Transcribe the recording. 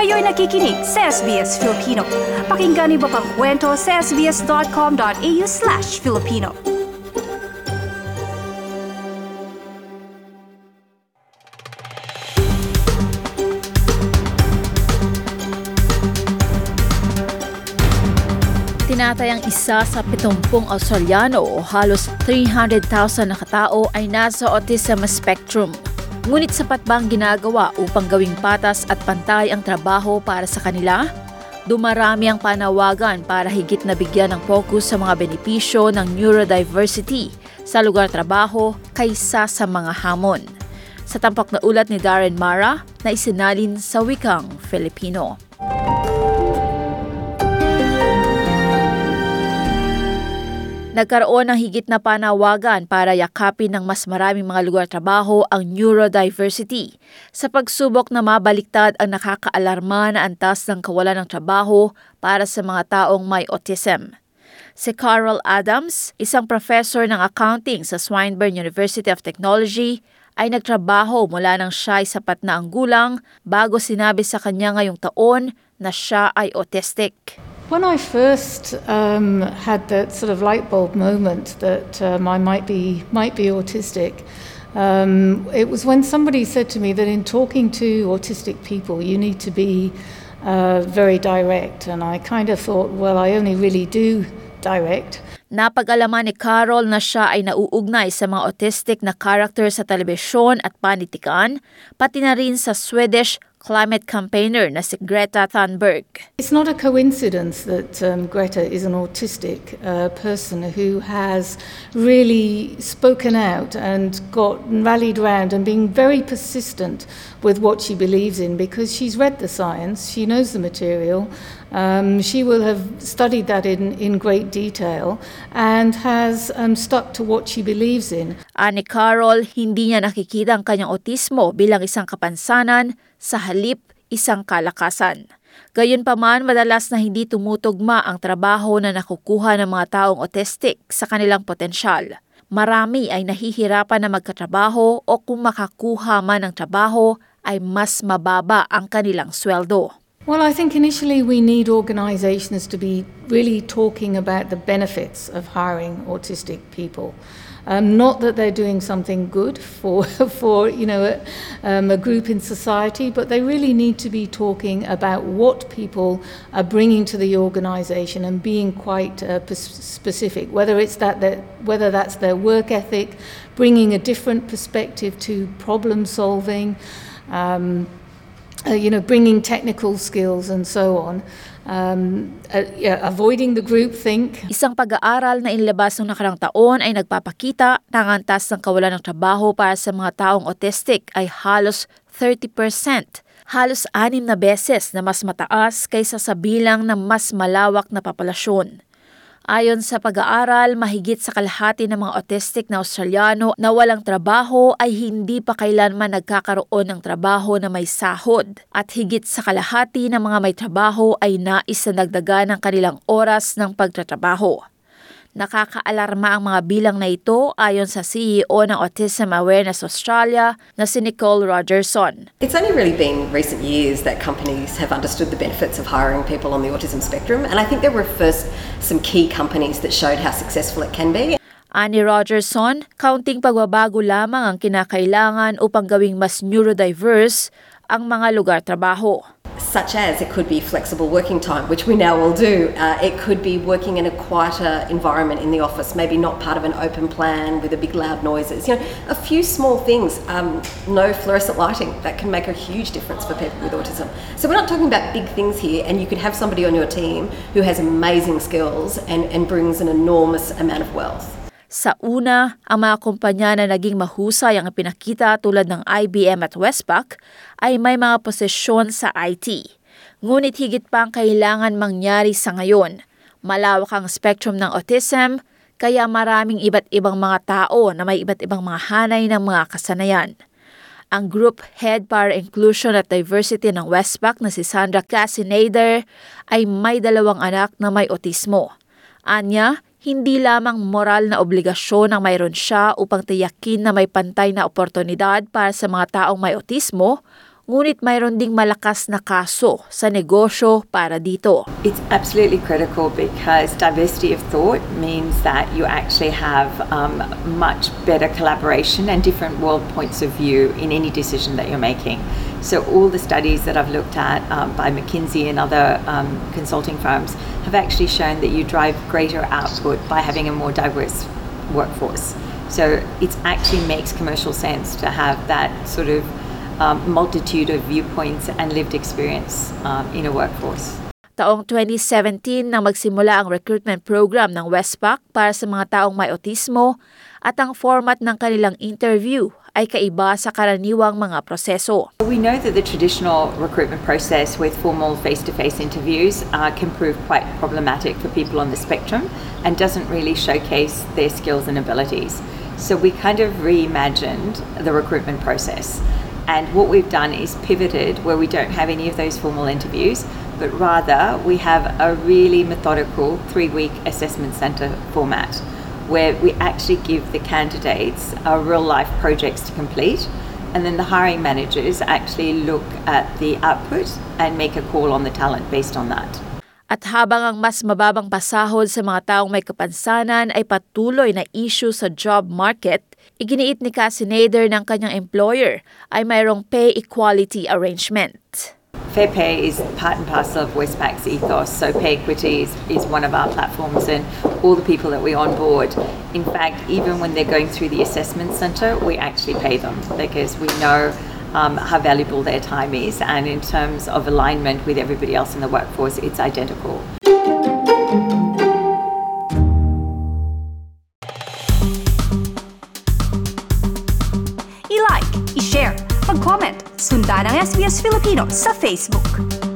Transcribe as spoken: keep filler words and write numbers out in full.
Kayo'y nakikinig sa S B S Filipino. Pakinggan niyo pa ang kwento sa sbs.com.au slash Filipino. Tinatayang isa sa pitumpung Australiano o halos three hundred thousand na katao ay nasa autism spectrum. Ngunit sapat ba ang ginagawa upang gawing patas at pantay ang trabaho para sa kanila? Dumarami ang panawagan para higit na bigyan ng focus sa mga benepisyo ng neurodiversity sa lugar trabaho kaysa sa mga hamon. Sa tampak na ulat ni Darren Mara na isinalin sa wikang Filipino. Nagkaroon ng higit na panawagan para yakapin ng mas maraming mga lugar trabaho ang neurodiversity sa pagsubok na mabaliktad ang nakakaalarma na antas ng kawalan ng trabaho para sa mga taong may autism. Si Carol Adams, isang professor ng accounting sa Swinburne University of Technology, ay nagtrabaho mula nang siya ay sapat na ang gulang bago sinabi sa kanya ngayong taon na siya ay autistic. When I first um, had that sort of light bulb moment that um, I might be might be autistic, um, it was when somebody said to me that in talking to autistic people, you need to be uh, very direct, and I kind of thought, well, I only really do direct. Napag-alaman ni Carol na siya ay nauugnay sa mga autistic na character sa telebisyon at panitikan, pati na rin sa Swedish climate campaigner na si Greta Thunberg. It's not a coincidence that um, Greta is an autistic uh, person who has really spoken out and got rallied round and been very persistent with what she believes in, because she's read the science, she knows the material, um, she will have studied that in, in great detail and has um, stuck to what she believes in. Ani Carol, hindi niya nakikita ang kanyang autismo bilang isang kapansanan, sa halip isang kalakasan. Gayunpaman, madalas na hindi tumutugma ang trabaho na nakukuha ng mga taong autistic sa kanilang potensyal. Marami ay nahihirapan na magkatrabaho o kung makakuha man ng trabaho ay mas mababa ang kanilang sweldo. Well, I think initially we need organizations to be really talking about the benefits of hiring autistic people. Um, not that they're doing something good for, for you know, a, um, a group in society, but they really need to be talking about what people are bringing to the organisation and being quite uh, specific. Whether it's that, that, whether that's their work ethic, bringing a different perspective to problem solving, um, uh, you know, bringing technical skills and so on. Um, uh, yeah, avoiding the groupthink. Isang pag-aaral na inilabas noong nakarang taon ay nagpapakita na ang antas ng kawalan ng trabaho para sa mga taong autistic ay halos thirty percent. Halos anim na beses na mas mataas kaysa sa bilang ng mas malawak na populasyon. Ayon sa pag-aaral, mahigit sa kalahati ng mga autistic na Australiano na walang trabaho ay hindi pa kailanman nagkakaroon ng trabaho na may sahod. At higit sa kalahati ng mga may trabaho ay nais na dagdagan ng kanilang oras ng pagtatrabaho. Nakakaalarma ang mga bilang na ito ayon sa C E O ng Autism Awareness Australia na si Nicole Rogerson. It's only really been recent years that companies have understood the benefits of hiring people on the autism spectrum, and I think there were first some key companies that showed how successful it can be. Ani Rogerson, kaunting pagbabago lamang ang kinakailangan upang gawing mas neurodiverse ang mga lugar trabaho. Such as it could be flexible working time, which we now all do. Uh, it could be working in a quieter environment in the office, maybe not part of an open plan with a big loud noises. You know, a few small things. Um, no fluorescent lighting, that can make a huge difference for people with autism. So we're not talking about big things here, and you could have somebody on your team who has amazing skills and, and brings an enormous amount of wealth. Sa una, ang mga kumpanya na naging mahusay ang pinakita tulad ng I B M at Westpac ay may mga posisyon sa I T. Ngunit higit pa ang kailangan mangyari sa ngayon. Malawak ang spectrum ng autism, kaya maraming iba't ibang mga tao na may iba't ibang mga hanay ng mga kasanayan. Ang Group Head para Inclusion at Diversity ng Westpac na si Sandra Cassinader ay may dalawang anak na may autismo. Anya, hindi lamang moral na obligasyon ang mayroon siya upang tiyakin na may pantay na oportunidad para sa mga taong may autismo, Ngunit mayroon ding malakas na kaso sa negosyo para dito. It's absolutely critical because diversity of thought means that you actually have um, much better collaboration and different world points of view in any decision that you're making. So all the studies that I've looked at um, by McKinsey and other um, consulting firms have actually shown that you drive greater output by having a more diverse workforce. So it actually makes commercial sense to have that sort of um, multitude of viewpoints and lived experience um, in a workforce. Taong twenty seventeen nang magsimula ang recruitment program ng Westpac para sa mga taong may autismo at ang format ng kanilang interview ay kaiba sa karaniwang mga proseso. We know that the traditional recruitment process with formal face-to-face interviews uh, can prove quite problematic for people on the spectrum and doesn't really showcase their skills and abilities. So we kind of reimagined the recruitment process. And what we've done is pivoted where we don't have any of those formal interviews, but rather we have a really methodical three-week assessment centre format where we actually give the candidates uh, real-life projects to complete, and then the hiring managers actually look at the output and make a call on the talent based on that. At habang ang mas mababang pasahod sa mga taong may kapansanan ay patuloy na issue sa job market, iginiit ni Cassie Nader ng kanyang employer ay mayroong pay equality arrangement. Fair pay is part and parcel of Westpac's ethos, so pay equity is, is one of our platforms and all the people that we onboard. In fact, even when they're going through the assessment centre, we actually pay them because we know um, how valuable their time is, and in terms of alignment with everybody else in the workforce, it's identical. I-like, i-share, mag-comment, sundan ang S B S Filipino sa Facebook.